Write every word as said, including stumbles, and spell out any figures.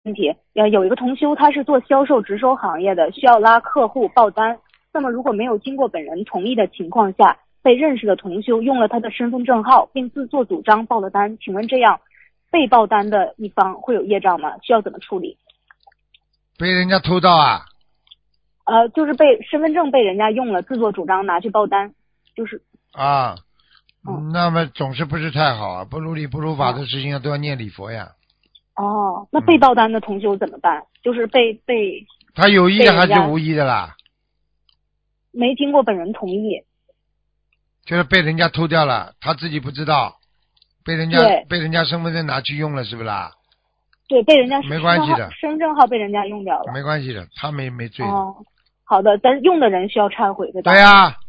问题，呃，有一个同修他是做销售直收行业的，需要拉客户报单。那么如果没有经过本人同意的情况下，被认识的同修用了他的身份证号并自作主张报了单，请问这样被报单的一方会有业障吗？需要怎么处理？ 被人家偷到啊？ 呃，就是被身份证被人家用了，自作主张拿去报单，就是啊， 嗯那么总是不是太好啊，不如理不如法哦的事情啊，都要念礼佛呀。 哦，那被报单的同修怎么办？就是被被他有意的还被人家是无意的啦？ 没经过本人同意。 就是被人家偷掉了，他自己不知道，被人家对被人家身份证拿去用了，是不是啦？ 对，被人家没关系的身份证号被人家用掉了。 没关系的，他没没罪的。 哦，好的，但是用的人需要忏悔，对吧？ 对呀、